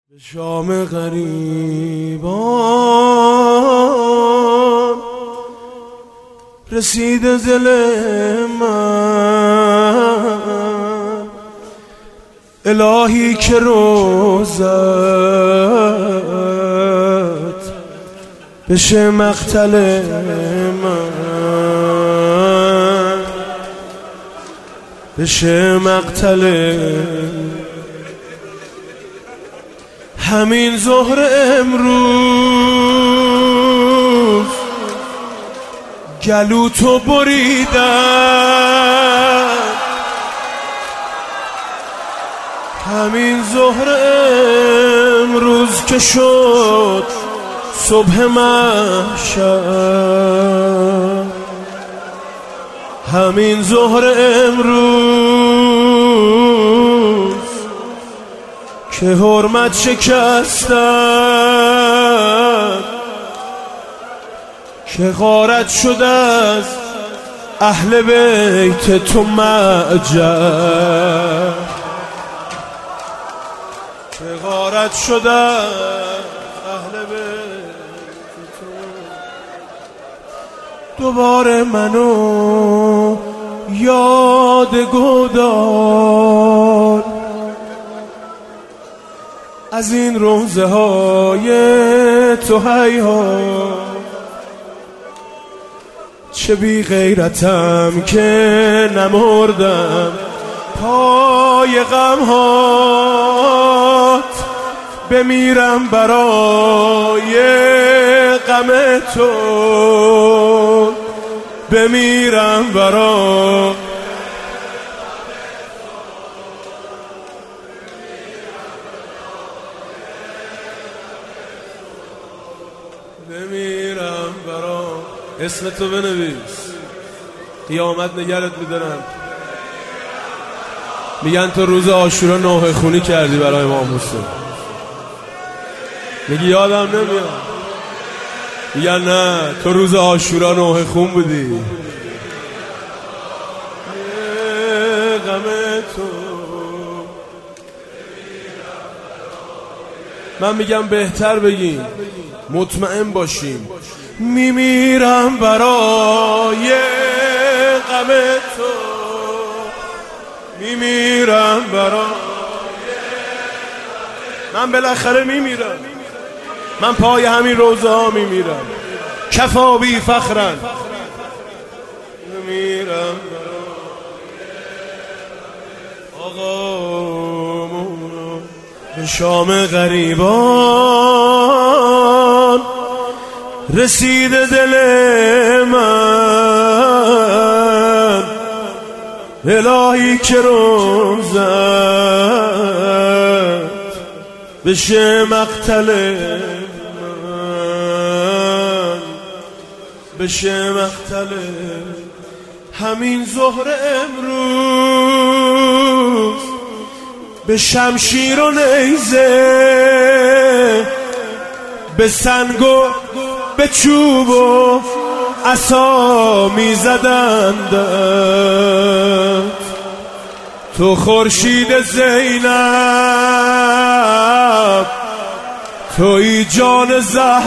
به شام غریبان رسید دل من، الهی که روزت بشه مقتل من، بشه مقتل همین ظهر امروز گلو تو بریدن، همین ظهر امروز که شد صبح محشر، همین ظهر امروز که حرمت شکستن، که غارت شده از اهل بیت تو معجر، که غارت شده از اهل بیت تو. دوباره منو یاد گدار از این روزه های تو هیهات، چه بی غیرتم که نمردم پای غمهات، بمیرم برای غم تو، بمیرم برای بمیرم برا اسم تو بنویس، قیامت نگرت میدارم. میگن تو روز عاشورا نوحه خونی کردی برای امام حسین، میگی یادم نمیاد. میگن نه تو روز عاشورا نوحه خون بودی. غم تو من میگم بهتر بگیم، مطمئن باشیم میمیرم برای غم تو، میمیرم برای من، بالاخره میمیرم، من پای همین روزه ها میمیرم، کفا بی فخرن، میمیرم آقا. به شام غریبان رسید دل من، الهی که روزت بشه مقتل من، بشه مقتل همین ظهر امروز، به شمشیر و نیزه، به سنگ و به چوب و عصا میزدند، تو خورشید زینب، توی جان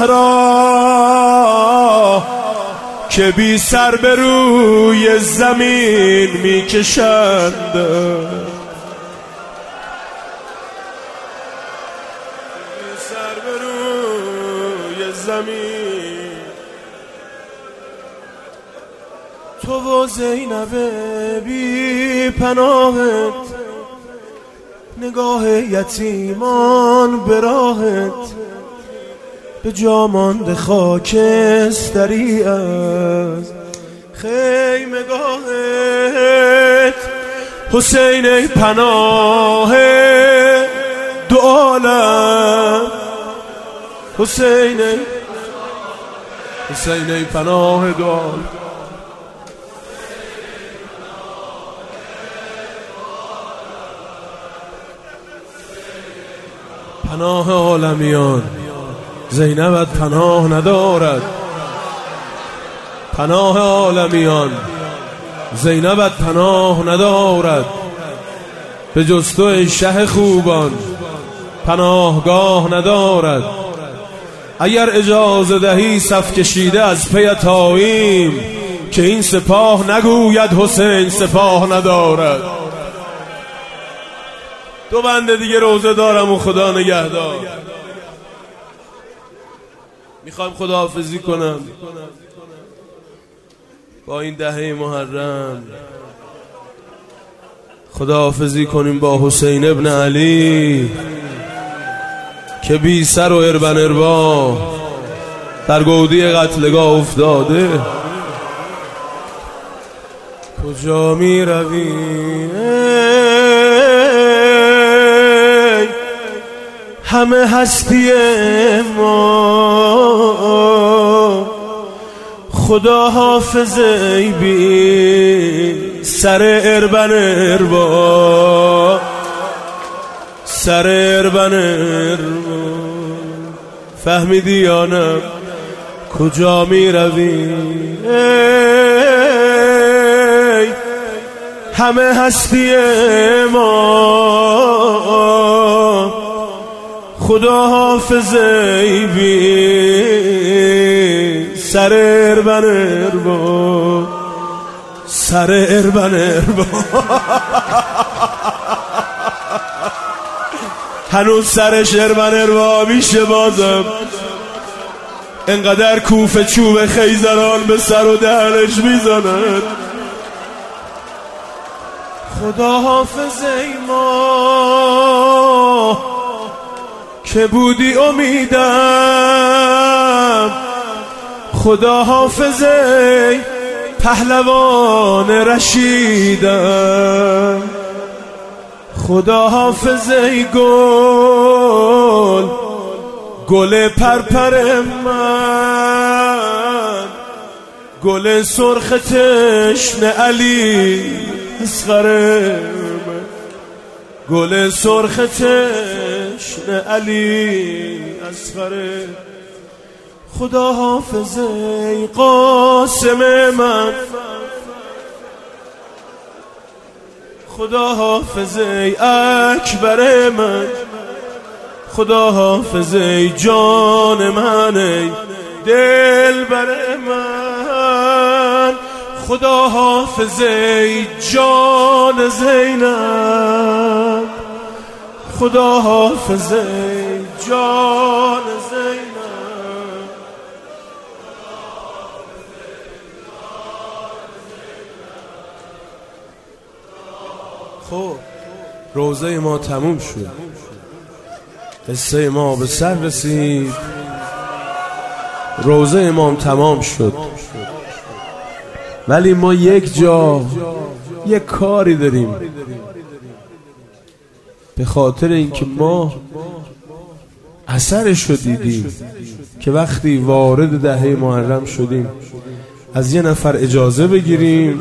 زهرا که بی سر به روی زمین میکشند، سر به روی زمین. تو و زینب بی پناهت، نگاه یتیمان به راهت، به جا مانده خاکستری از خیمگاهت. حسین ای پناه دو عالم، حسین ای پناه دو عالم. پناه عالمیان زینبت پناه ندارد، پناه عالمیان زینبت پناه ندارد، به جز تو ای شه خوبان پناهگاه ندارد. اگر اجازه دهی صف کشیده از پی تاییم، که این سپاه نگوید حسین سپاه ندارد. دو بنده دیگه روزه دارم و خدا نگهدار. میخوایم خداحافظی کنم با این دهه محرم. خداحافظی کنیم با حسین ابن علی که بی سر و اربن اربا در گودی قتلگاه افتاده. کجا می روی همه هستی ما، خدا حافظ ای بی سر اربن اربا، سر اربن اربا. فهمیدی یا نه؟ کجا می روی همه هستی ما، خدا حافظ ای بی سر اربن اربا، سر اربن اربا. هنوز سرش اربن اربا میشه بازم، انقدر کوفه چوب خیزران به سر و دهنش میزند. خدا حافظ ای ما که بودی امیدم، خدا حافظ ای پهلوان رشیدم، خدا حافظ ای گل گل پرپر من، گل سرخ تشن علی اصغر من، گل سرخ تشن علی اصغر. خدا حافظ ای قاسم من، خدا حافظ ای اکبر من، خدا حافظ ای جان من، ای دلبر من، خدا حافظ ای جان زینب، خدا حافظ ای جان زینب. خب روزه ما تموم شد، قصه ما به سر رسید، روزه امام تمام شد. ولی ما یک جا یک کاری داریم، به خاطر اینکه ما اثرش رو دیدیم که وقتی وارد دهه محرم شدیم از یه نفر اجازه بگیریم.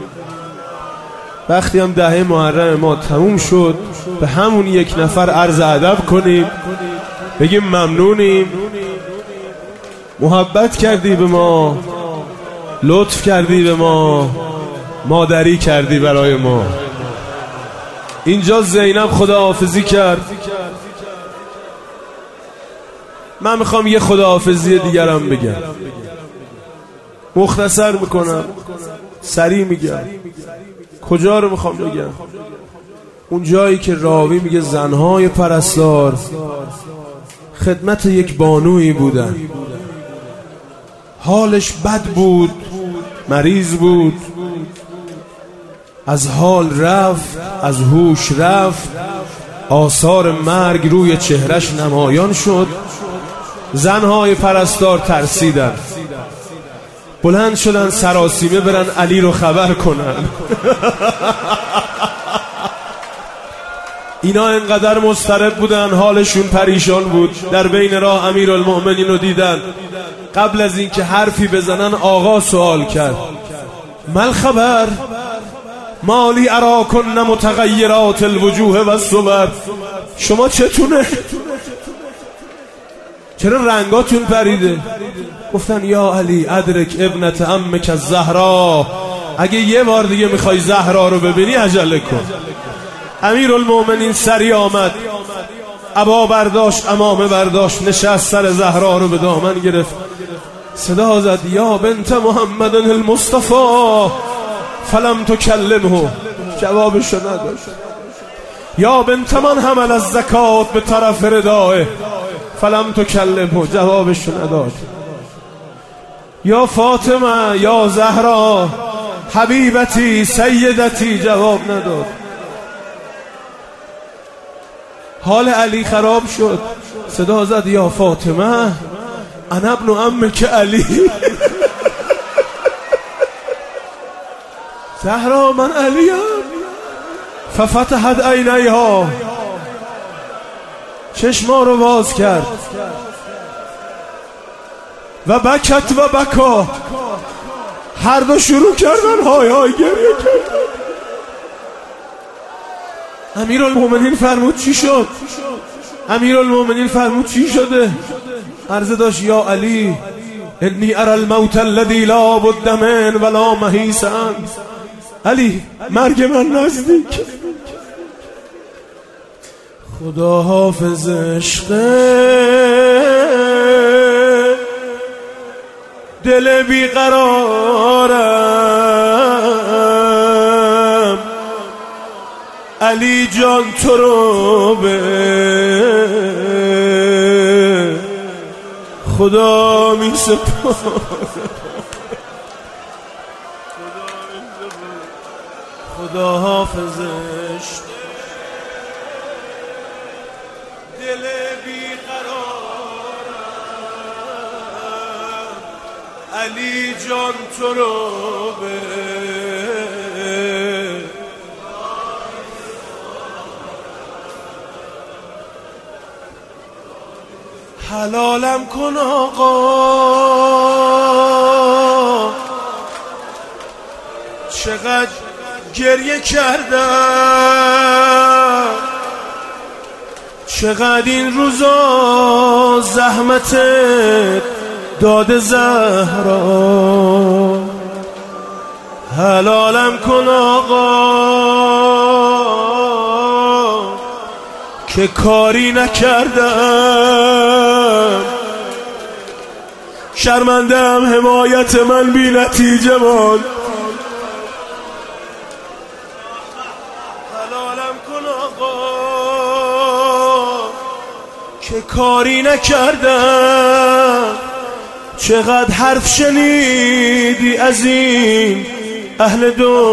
وقتی هم دهه محرم ما تموم شد به همون یک نفر عرض ادب کنیم، بگیم ممنونیم، محبت کردی به ما، لطف کردی به ما، مادری کردی برای ما. اینجا زینب خداحافظی کرد، من میخوام یه خداحافظی دیگرم بگم، مختصر میکنم، سریع میگم. کجا رو میخوام بگم؟ اون جایی که راوی میگه زنهای پرستار خدمت یک بانویی بودن، حالش بد بود، مریض بود، از حال رفت، از هوش رفت، آثار مرگ روی چهرش نمایان شد. زنهای پرستار ترسیدن، بلند شدن سراسیمه برن علی رو خبر کنن. اینا انقدر مضطرب بودن، حالشون پریشان بود. در بین راه امیرالمؤمنین رو دیدن، قبل از اینکه حرفی بزنن آقا سوال کرد مال خبر مالی اراکن متغیرات الوجوه و الصور، شما چتونه؟ چرا رنگاتون پریده؟ گفتن یا علی ادرک ابنت عمک الزهرا، اگه یه بار دیگه میخوای زهرا رو ببینی عجله کن. امیرالمؤمنین سری آمد، عبا برداشت، عمامه برداشت، نشست سر زهرا رو به دامن گرفت، صدا زد یا بنت محمد المصطفى فلم تکلمه، جوابشو نداشت. یا بنت من حمل از زکات به طرف ردائه فلم تکلمه، جوابشو نداد. یا فاطمه یا زهرا حبیبتی سیدتی، جواب نداد. حال علی خراب شد، صدا زد یا فاطمه انا ابن عمک علی. زهرا من علیم. ففتحت عینیها، چشما رو باز کرد و بکت و بکا، هر دو شروع کردن های های گریه کردن. امیرالمومنین فرمود چی شد؟ امیرالمومنین فرمود چی شده؟ عرضه داشت یا علی انی اری الموت الذی لا بد من ولا محیص عنه. علی مرگ من نزدیک، خدا حافظ عشق دل بیقرارم، علی جان تو رو به خدا می سپارم. خدا حافظش دل بیقرارم، علی جان تو رو به حلالم کن آقا، چقدر گریه کردم، چقدر این روزا زحمت داده زهرا. حلالم کن آقا که کاری نکردم، شرمندم حمایت من بی نتیجه ماند. حلالم کن آقا که کاری نکردم، چقدر حرف شنیدی از این اهل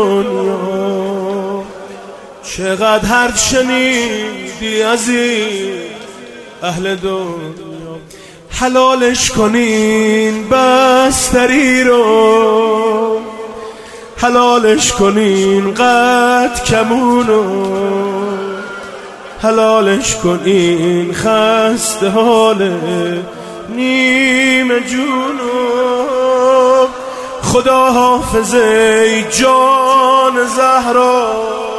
دنیا، چقدر حرف شنیدی از این اهل دنیا. حلالش کنین بستری رو، حلالش کنین قد کمونو، حلالش کنین خسته حال نیم جونو. خدا حافظ ای جان زهرا